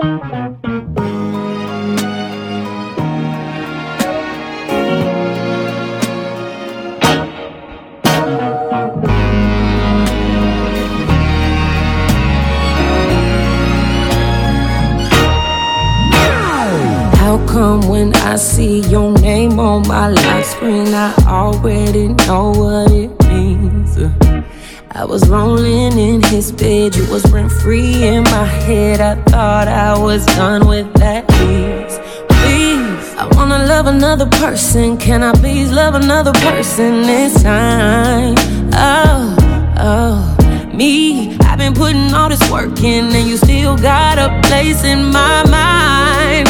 How come when I see your name on my lock screen, I already know what it means? I was rolling in his bed, you was rent-free in my head. I thought I was done with that. Please, I wanna love another person. Can I please love another person this time? Oh, me, I've been putting all this work in, and you still got a place in my mind.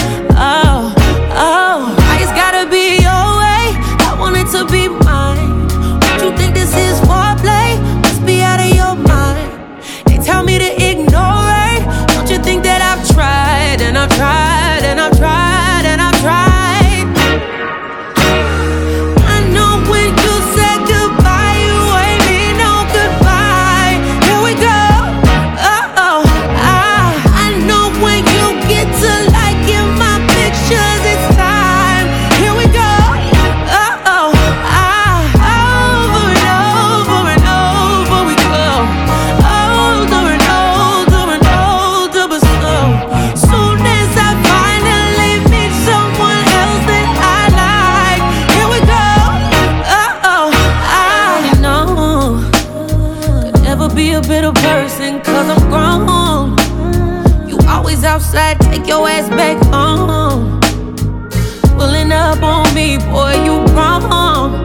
Oh, it's gotta be your way. I want it to be mine. Don't you think this is foreplay? Must be out of your mind. They tell me to ignore it. Don't you think that I've tried and I've tried and I've tried and I've tried? I know when you said goodbye, you ain't mean no goodbye. Here we go. I know when you get to liking my pictures, it's time. Here we go. Over and over and over we go. Older and older and older, but slow. Soon as I finally meet someone else that I like, here we go. I know could never be a better person, 'cause I'm grown. You always outside, take your ass back home. Pulling up on me, boy, you wrong.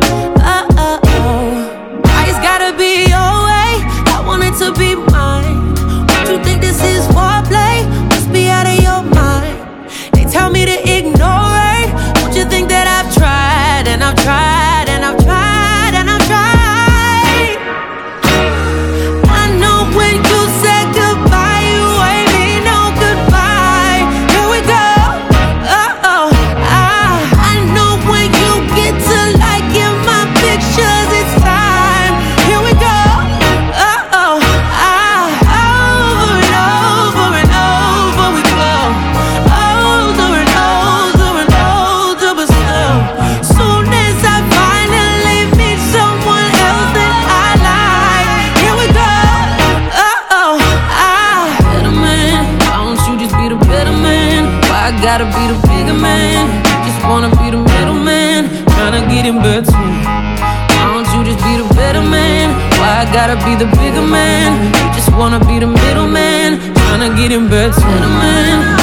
It's gotta be your way. I want it to be mine. Don't you think this is foreplay? Must be out of your mind. They tell me to ignore it. Don't you think that I've tried and I've tried and I've tried and I've tried? I know when you said goodbye, you ain't mean no goodbye. Here we go. I know when you get to liking my pictures, it's time. Here we go. Over and over and over we go. Older and older and older, but slow. Soon as I finally meet someone else that I like, here we go. Better man, why don't you just be the better man? Why I gotta be the bigger man? Just wanna be the middleman, tryna get in between. Why don't you just be the better man? Why I gotta be the bigger man? You just wanna be the middleman, tryna get in between.